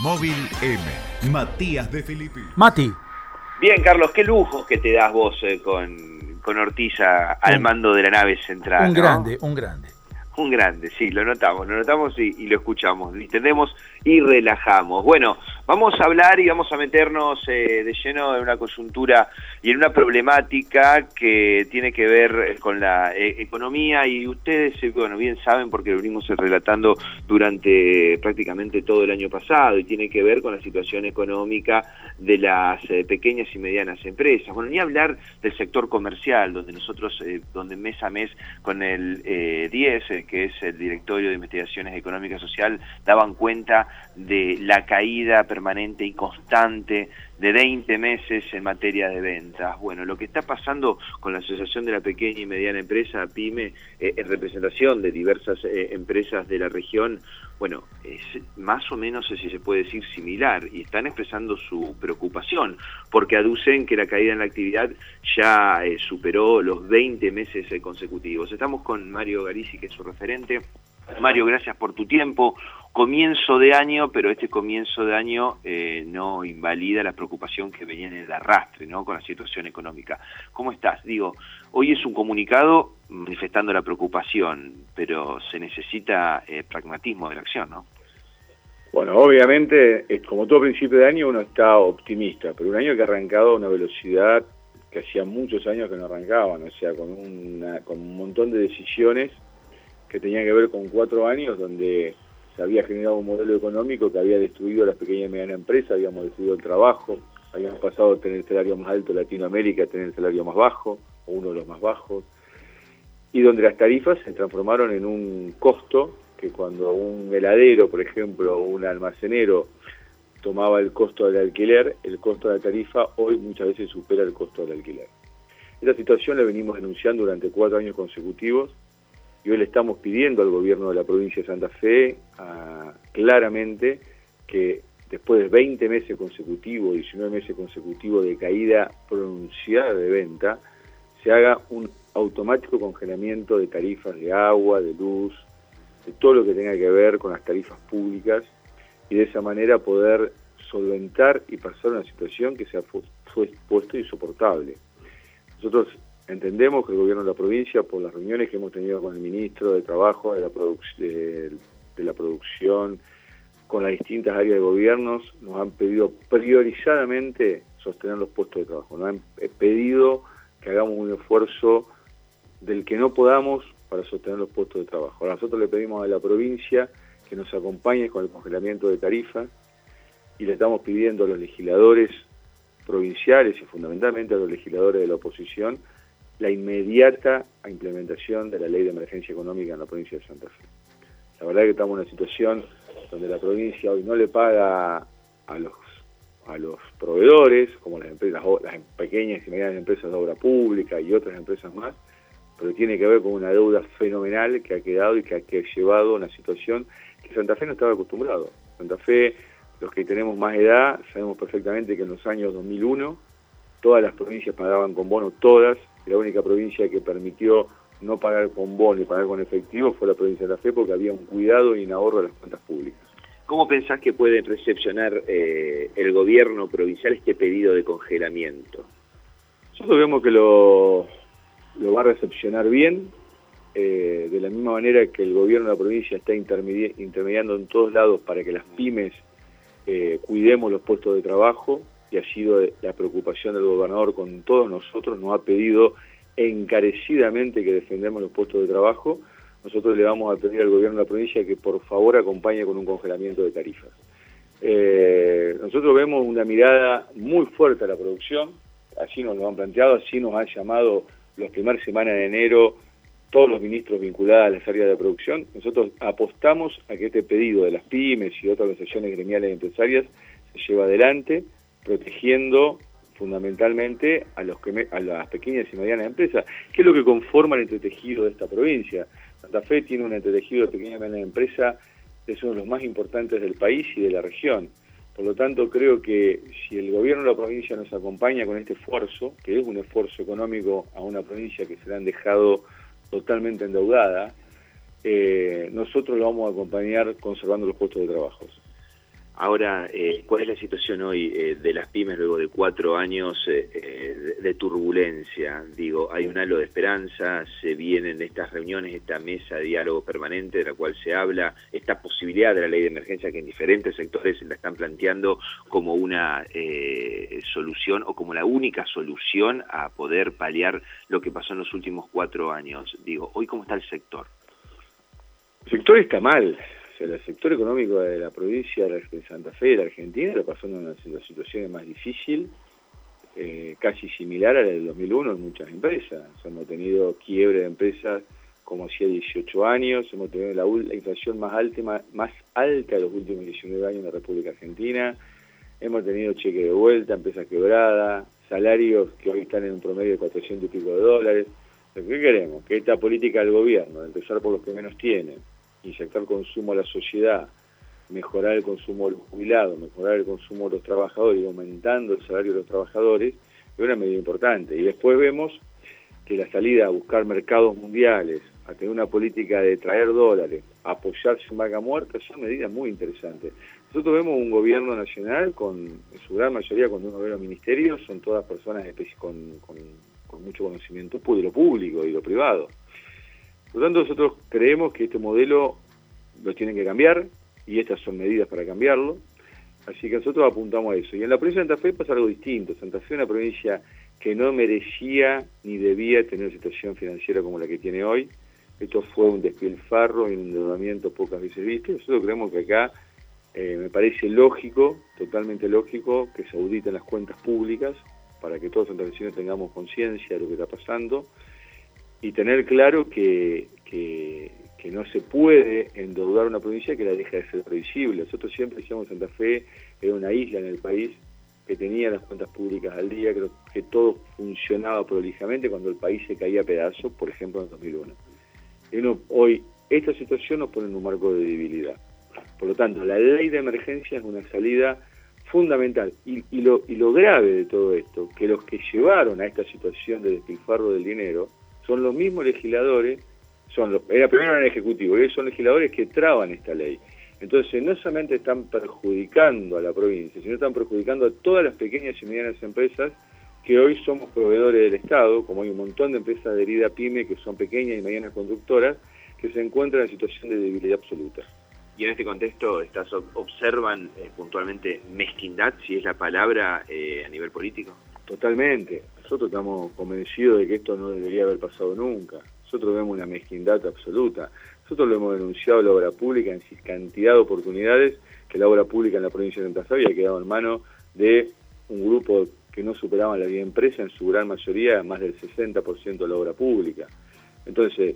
Móvil M. Matías de Filippi. Mati. Bien, Carlos, qué lujo que te das vos con Ortiz al mando de la nave central. Un ¿no? grande, un grande. Un grande, sí, lo notamos y lo escuchamos, entendemos y relajamos. Bueno, vamos a hablar y vamos a meternos de lleno en una coyuntura y en una problemática que tiene que ver con la economía, y ustedes, bueno, bien saben porque lo venimos relatando durante prácticamente todo el año pasado, y tiene que ver con la situación económica de las pequeñas y medianas empresas. Bueno, ni hablar del sector comercial, donde nosotros, donde mes a mes con el 10, que es el Directorio de Investigaciones Económicas y Social, daban cuenta de la caída permanente y constante de 20 meses en materia de ventas. Bueno, lo que está pasando con la Asociación de la Pequeña y Mediana Empresa, PYME, en representación de diversas empresas de la región, bueno, es más o menos, si se puede decir, similar, y están expresando su preocupación, porque aducen que la caída en la actividad ya superó los 20 meses consecutivos. Estamos con Mario Garisi, que es su referente. Mario, gracias por tu tiempo. Comienzo de año, pero este comienzo de año no invalida la preocupación que venía en el arrastre, ¿no?, con la situación económica. ¿Cómo estás? Digo, hoy es un comunicado manifestando la preocupación, pero se necesita pragmatismo de la acción, ¿no? Bueno, obviamente, como todo principio de año, uno está optimista, pero un año que ha arrancado a una velocidad que hacía muchos años que no arrancaban, o sea, con un montón de decisiones que tenían que ver con 4 años donde se había generado un modelo económico que había destruido a las pequeñas y medianas empresas, habíamos destruido el trabajo, habíamos pasado de tener el salario más alto de Latinoamérica a tener el salario más bajo, o uno de los más bajos, y donde las tarifas se transformaron en un costo que cuando un heladero, por ejemplo, o un almacenero tomaba el costo del alquiler, el costo de la tarifa hoy muchas veces supera el costo del alquiler. Esta situación la venimos denunciando durante 4 años consecutivos, y hoy le estamos pidiendo al gobierno de la provincia de Santa Fe claramente que después de 20 meses consecutivos, 19 meses consecutivos de caída pronunciada de venta, se haga un automático congelamiento de tarifas de agua, de luz, de todo lo que tenga que ver con las tarifas públicas, y de esa manera poder solventar y pasar una situación que se ha puesto insoportable. Nosotros entendemos que el gobierno de la provincia, por las reuniones que hemos tenido con el ministro de Trabajo, de la producción, con las distintas áreas de gobiernos, nos han pedido priorizadamente sostener los puestos de trabajo. Nos han pedido que hagamos un esfuerzo del que no podamos para sostener los puestos de trabajo. Ahora nosotros le pedimos a la provincia que nos acompañe con el congelamiento de tarifas, y le estamos pidiendo a los legisladores provinciales y fundamentalmente a los legisladores de la oposición la inmediata implementación de la Ley de Emergencia Económica en la provincia de Santa Fe. La verdad es que estamos en una situación donde la provincia hoy no le paga a los proveedores, como las pequeñas y medianas empresas de obra pública y otras empresas más, pero tiene que ver con una deuda fenomenal que ha quedado y que ha llevado a una situación que Santa Fe no estaba acostumbrado. Santa Fe, los que tenemos más edad, sabemos perfectamente que en los años 2001 todas las provincias pagaban con bono, todas. La única provincia que permitió no pagar con bono y pagar con efectivo fue la provincia de Santa Fe, porque había un cuidado y un ahorro de las cuentas públicas. ¿Cómo pensás que puede recepcionar el gobierno provincial este pedido de congelamiento? Nosotros vemos que lo va a recepcionar bien, de la misma manera que el gobierno de la provincia está intermediando en todos lados para que las pymes cuidemos los puestos de trabajo, y ha sido la preocupación del gobernador con todos nosotros. Nos ha pedido encarecidamente que defendamos los puestos de trabajo. Nosotros le vamos a pedir al gobierno de la provincia que por favor acompañe con un congelamiento de tarifas. Nosotros vemos una mirada muy fuerte a la producción, así nos lo han planteado, así nos han llamado las primeras semanas de enero todos los ministros vinculados a las áreas de producción. Nosotros apostamos a que este pedido de las pymes y otras organizaciones gremiales y empresarias se lleve adelante, protegiendo fundamentalmente a las pequeñas y medianas empresas, que es lo que conforma el entretejido de esta provincia. Santa Fe tiene un entretejido de pequeñas y medianas empresas, es uno de los más importantes del país y de la región. Por lo tanto, creo que si el gobierno de la provincia nos acompaña con este esfuerzo, que es un esfuerzo económico a una provincia que se le han dejado totalmente endeudada, nosotros lo vamos a acompañar conservando los puestos de trabajo. Ahora, ¿cuál es la situación hoy de las pymes luego de 4 años de turbulencia? Digo, hay un halo de esperanza, se vienen estas reuniones, esta mesa de diálogo permanente de la cual se habla, esta posibilidad de la ley de emergencia que en diferentes sectores la están planteando como una solución o como la única solución a poder paliar lo que pasó en los últimos 4 años. Digo, ¿hoy cómo está el sector? El sector está mal. El sector económico de la provincia de Santa Fe, de la Argentina, lo pasó en una situación más difícil, casi similar a la del 2001 en muchas empresas. Hemos tenido quiebre de empresas como hacía 18 años, hemos tenido la inflación más alta de los últimos 19 años en la República Argentina, hemos tenido cheque de vuelta, empresas quebradas, salarios que hoy están en un promedio de 400 y pico de dólares. ¿Qué queremos? Que esta política del gobierno, de empezar por los que menos tienen, inyectar consumo a la sociedad, mejorar el consumo de los jubilados, mejorar el consumo de los trabajadores y aumentando el salario de los trabajadores, es una medida importante. Y después vemos que la salida a buscar mercados mundiales, a tener una política de traer dólares, a apoyarse en vaca muerta, son medidas muy interesantes. Nosotros vemos un gobierno nacional en su gran mayoría, cuando uno ve los ministerios, son todas personas con mucho conocimiento de lo público y lo privado. Por lo tanto, nosotros creemos que este modelo lo tienen que cambiar y estas son medidas para cambiarlo. Así que nosotros apuntamos a eso. Y en la provincia de Santa Fe pasa algo distinto. Santa Fe es una provincia que no merecía ni debía tener una situación financiera como la que tiene hoy. Esto fue un despilfarro y un endeudamiento pocas veces visto. Nosotros creemos que acá me parece lógico, totalmente lógico, que se auditen las cuentas públicas para que todos los santafesinos tengamos conciencia de lo que está pasando. Y tener claro que no se puede endeudar una provincia que la deja de ser previsible. Nosotros siempre decíamos que Santa Fe era una isla en el país que tenía las cuentas públicas al día, que todo funcionaba prolijamente cuando el país se caía a pedazos, por ejemplo en 2001. Hoy esta situación nos pone en un marco de debilidad. Por lo tanto, la ley de emergencia es una salida fundamental. Y lo grave de todo esto, que los que llevaron a esta situación de despilfarro del dinero son los mismos legisladores, primero eran ejecutivos, y son legisladores que traban esta ley. Entonces, no solamente están perjudicando a la provincia, sino están perjudicando a todas las pequeñas y medianas empresas que hoy somos proveedores del Estado, como hay un montón de empresas adheridas a PYME que son pequeñas y medianas conductoras, que se encuentran en situación de debilidad absoluta. Y en este contexto, ¿observan puntualmente mezquindad, si es la palabra, a nivel político? Totalmente. Nosotros estamos convencidos de que esto no debería haber pasado nunca. Nosotros vemos una mezquindad absoluta. Nosotros lo hemos denunciado la obra pública en cantidad de oportunidades, que la obra pública en la provincia de Santa Fe había quedado en manos de un grupo que no superaban la 10 empresas, en su gran mayoría más del 60% de la obra pública. Entonces,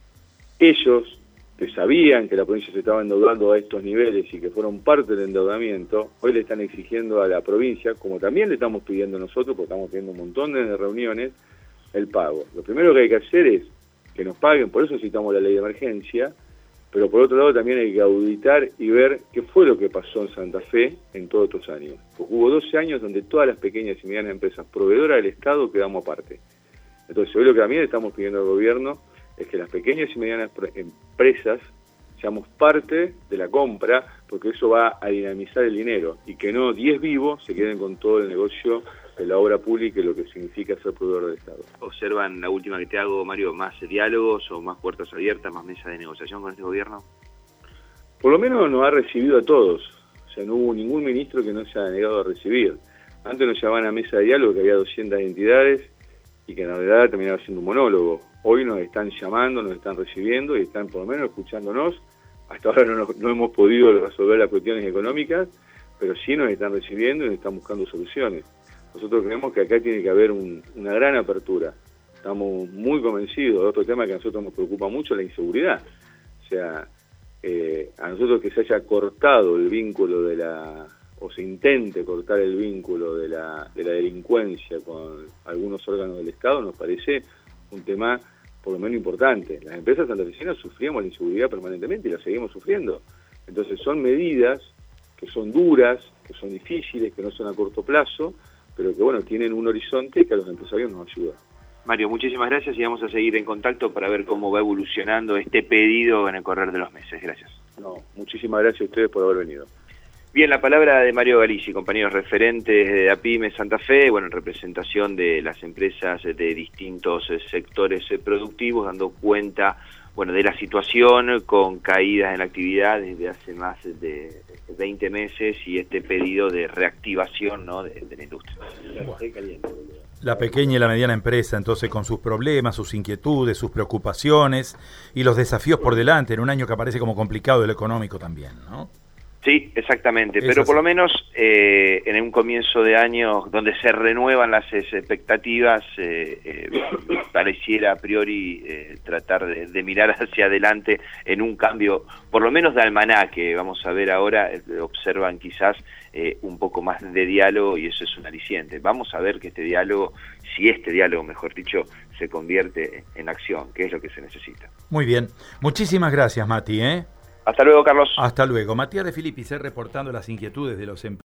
ellos que sabían que la provincia se estaba endeudando a estos niveles y que fueron parte del endeudamiento, hoy le están exigiendo a la provincia, como también le estamos pidiendo nosotros, porque estamos pidiendo un montón de reuniones, el pago. Lo primero que hay que hacer es que nos paguen, por eso necesitamos la ley de emergencia, pero por otro lado también hay que auditar y ver qué fue lo que pasó en Santa Fe en todos estos años. Porque hubo 12 años donde todas las pequeñas y medianas empresas proveedoras del Estado quedamos aparte. Entonces hoy lo que también estamos pidiendo al gobierno es que las pequeñas y medianas empresas seamos parte de la compra, porque eso va a dinamizar el dinero, y que no 10 vivos se queden con todo el negocio de la obra pública y lo que significa ser proveedor del Estado. ¿Observan, la última que te hago, Mario, más diálogos o más puertas abiertas, más mesas de negociación con este gobierno? Por lo menos nos ha recibido a todos. O sea, no hubo ningún ministro que no se haya negado a recibir. Antes nos llamaban a mesa de diálogo, que había 200 entidades, y que en realidad terminaba siendo un monólogo. Hoy nos están llamando, nos están recibiendo y están por lo menos escuchándonos. Hasta ahora no hemos podido resolver las cuestiones económicas, pero sí nos están recibiendo y nos están buscando soluciones. Nosotros creemos que acá tiene que haber una gran apertura. Estamos muy convencidos. Otro tema que a nosotros nos preocupa mucho es la inseguridad. O sea, a nosotros que se haya cortado el vínculo o se intente cortar el vínculo de la delincuencia con algunos órganos del Estado nos parece un tema por lo menos importante. Las empresas santafesinas sufríamos la inseguridad permanentemente y la seguimos sufriendo. Entonces son medidas que son duras, que son difíciles, que no son a corto plazo, pero que bueno, tienen un horizonte que a los empresarios nos ayuda. Mario, muchísimas gracias y vamos a seguir en contacto para ver cómo va evolucionando este pedido en el correr de los meses. Gracias. No, muchísimas gracias a ustedes por haber venido. Bien, la palabra de Mario Galici, compañeros referentes de APYME Santa Fe, bueno, en representación de las empresas de distintos sectores productivos, dando cuenta, bueno, de la situación con caídas en la actividad desde hace más de 20 meses y este pedido de reactivación, ¿no?, de la industria. La pequeña y la mediana empresa, entonces, con sus problemas, sus inquietudes, sus preocupaciones y los desafíos por delante en un año que aparece como complicado el económico también, ¿no? Sí, exactamente, pero por lo menos en un comienzo de año donde se renuevan las expectativas, pareciera a priori tratar de mirar hacia adelante en un cambio, por lo menos de almanaque. Vamos a ver ahora, observan quizás un poco más de diálogo y eso es un aliciente. Vamos a ver que este diálogo, mejor dicho, se convierte en acción, que es lo que se necesita. Muy bien, muchísimas gracias, Mati, ¿eh? Hasta luego, Carlos. Hasta luego. Matías de Filippi, reportando las inquietudes de los empresarios.